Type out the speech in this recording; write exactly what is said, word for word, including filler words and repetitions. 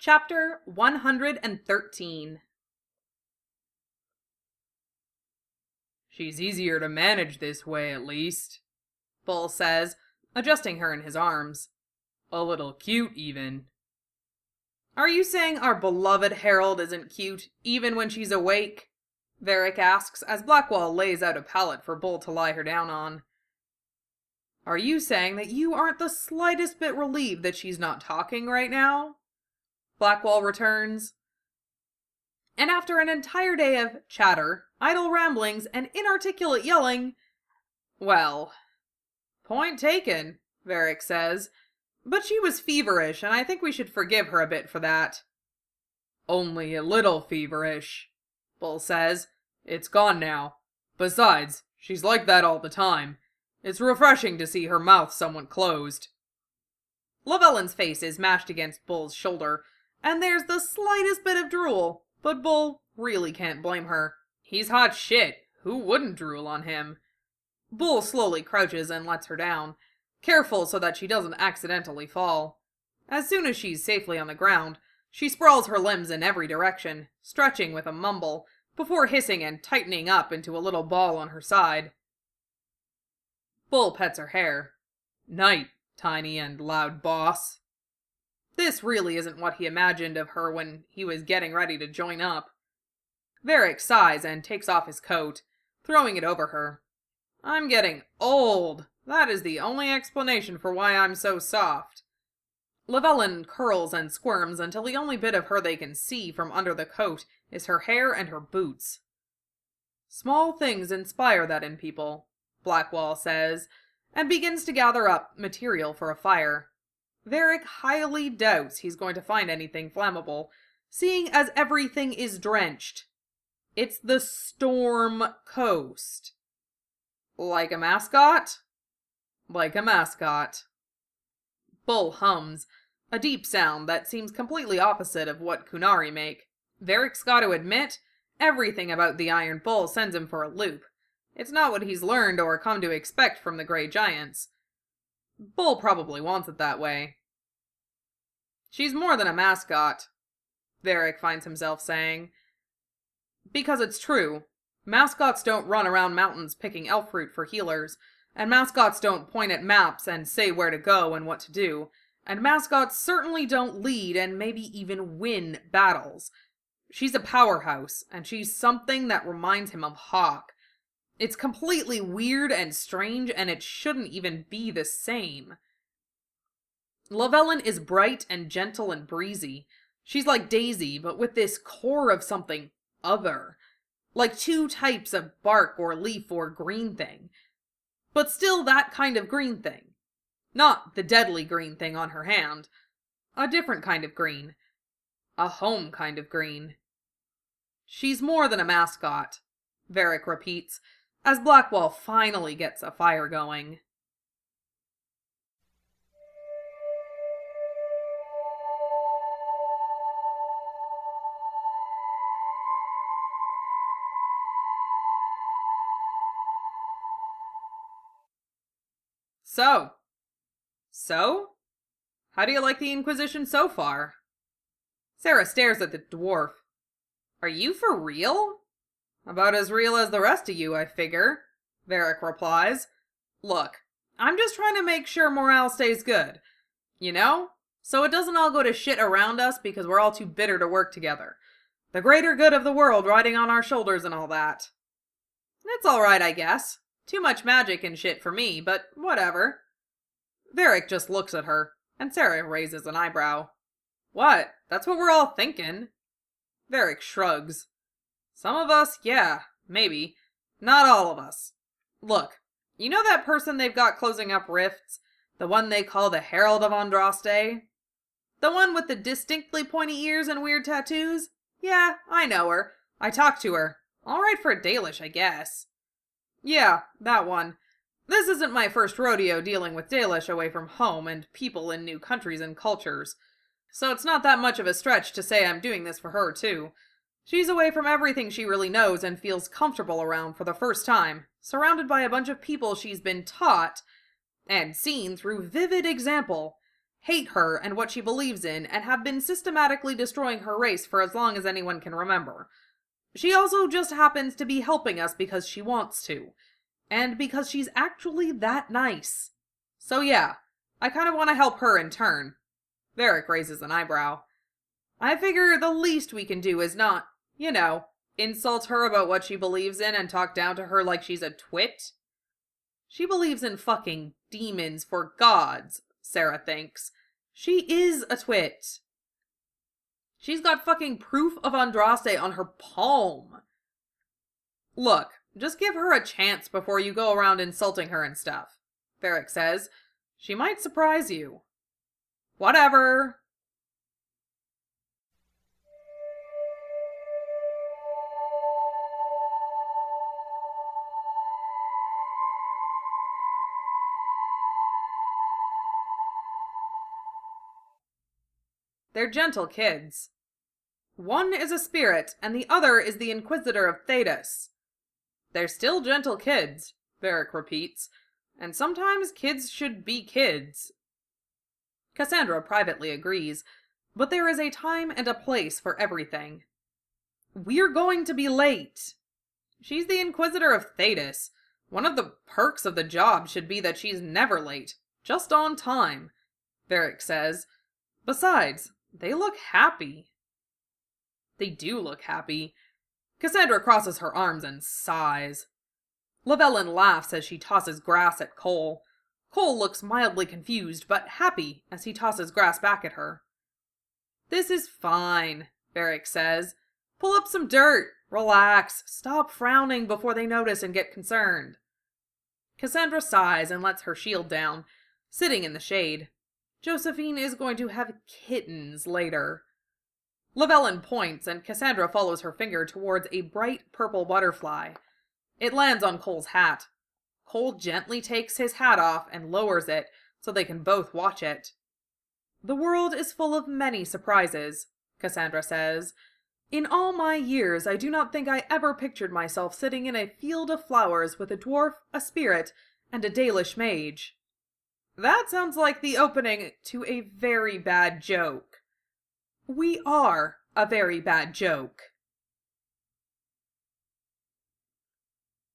Chapter one hundred thirteen. She's easier to manage this way, at least, Bull says, adjusting her in his arms. A little cute, even. Are you saying our beloved Harold isn't cute, even when she's awake? Varric asks as Blackwall lays out a pallet for Bull to lie her down on. Are you saying that you aren't the slightest bit relieved that she's not talking right now? Blackwall returns. And after an entire day of chatter, idle ramblings, and inarticulate yelling, well, point taken, Varric says, but she was feverish, and I think we should forgive her a bit for that. Only a little feverish, Bull says. It's gone now. Besides, she's like that all the time. It's refreshing to see her mouth somewhat closed. Llewellyn's face is mashed against Bull's shoulder, and there's the slightest bit of drool, but Bull really can't blame her. He's hot shit. Who wouldn't drool on him? Bull slowly crouches and lets her down, careful so that she doesn't accidentally fall. As soon as she's safely on the ground, she sprawls her limbs in every direction, stretching with a mumble, before hissing and tightening up into a little ball on her side. Bull pets her hair. Night, tiny and loud boss. This really isn't what he imagined of her when he was getting ready to join up. Varric sighs and takes off his coat, throwing it over her. I'm getting old. That is the only explanation for why I'm so soft. Llewellyn curls and squirms until the only bit of her they can see from under the coat is her hair and her boots. Small things inspire that in people, Blackwall says, and begins to gather up material for a fire. Varric highly doubts he's going to find anything flammable, seeing as everything is drenched. It's the Storm Coast. Like a mascot? Like a mascot. Bull hums, a deep sound that seems completely opposite of what Qunari make. Varric's got to admit, everything about the Iron Bull sends him for a loop. It's not what he's learned or come to expect from the Grey Giants. Bull probably wants it that way. She's more than a mascot, Varric finds himself saying. Because it's true. Mascots don't run around mountains picking elf fruit for healers, and mascots don't point at maps and say where to go and what to do, and mascots certainly don't lead and maybe even win battles. She's a powerhouse, and she's something that reminds him of Hawk. It's completely weird and strange, and it shouldn't even be the same. Llewellyn is bright and gentle and breezy. She's like Daisy, but with this core of something other. Like two types of bark or leaf or green thing. But still that kind of green thing. Not the deadly green thing on her hand. A different kind of green. A home kind of green. She's more than a mascot, Varric repeats, as Blackwall finally gets a fire going. So, so? How do you like the Inquisition so far? Sarah stares at the dwarf. Are you for real? About as real as the rest of you, I figure, Varric replies. Look, I'm just trying to make sure morale stays good. You know? So it doesn't all go to shit around us because we're all too bitter to work together. The greater good of the world riding on our shoulders and all that. It's alright, I guess. Too much magic and shit for me, but whatever. Varric just looks at her, and Sarah raises an eyebrow. What? That's what we're all thinking. Varric shrugs. Some of us, yeah, maybe. Not all of us. Look, you know that person they've got closing up rifts? The one they call the Herald of Andraste? The one with the distinctly pointy ears and weird tattoos? Yeah, I know her. I talked to her. All right for a Dalish, I guess. Yeah, that one. This isn't my first rodeo dealing with Dalish away from home and people in new countries and cultures. So it's not that much of a stretch to say I'm doing this for her, too. She's away from everything she really knows and feels comfortable around for the first time, surrounded by a bunch of people she's been taught, and seen through vivid example, hate her and what she believes in, and have been systematically destroying her race for as long as anyone can remember. She also just happens to be helping us because she wants to, and because she's actually that nice. So yeah, I kind of want to help her in turn. Varric raises an eyebrow. I figure the least we can do is not, you know, insult her about what she believes in and talk down to her like she's a twit. She believes in fucking demons for gods, Sarah thinks. She is a twit. She's got fucking proof of Andraste on her palm. Look, just give her a chance before you go around insulting her and stuff, Varric says. She might surprise you. Whatever. They're gentle kids. One is a spirit, and the other is the Inquisitor of Thedas. They're still gentle kids, Varric repeats, and sometimes kids should be kids. Cassandra privately agrees, but there is a time and a place for everything. We're going to be late. She's the Inquisitor of Thedas. One of the perks of the job should be that she's never late, just on time, Varric says. Besides, they look happy. They do look happy. Cassandra crosses her arms and sighs. Llewellyn laughs as she tosses grass at Cole. Cole looks mildly confused, but happy as he tosses grass back at her. This is fine, Varric says. Pull up some dirt. Relax. Stop frowning before they notice and get concerned. Cassandra sighs and lets her shield down, sitting in the shade. Josephine is going to have kittens later. Llewellyn points, and Cassandra follows her finger towards a bright purple butterfly. It lands on Cole's hat. Cole gently takes his hat off and lowers it so they can both watch it. The world is full of many surprises, Cassandra says. In all my years, I do not think I ever pictured myself sitting in a field of flowers with a dwarf, a spirit, and a Dalish mage. That sounds like the opening to a very bad joke. We are a very bad joke.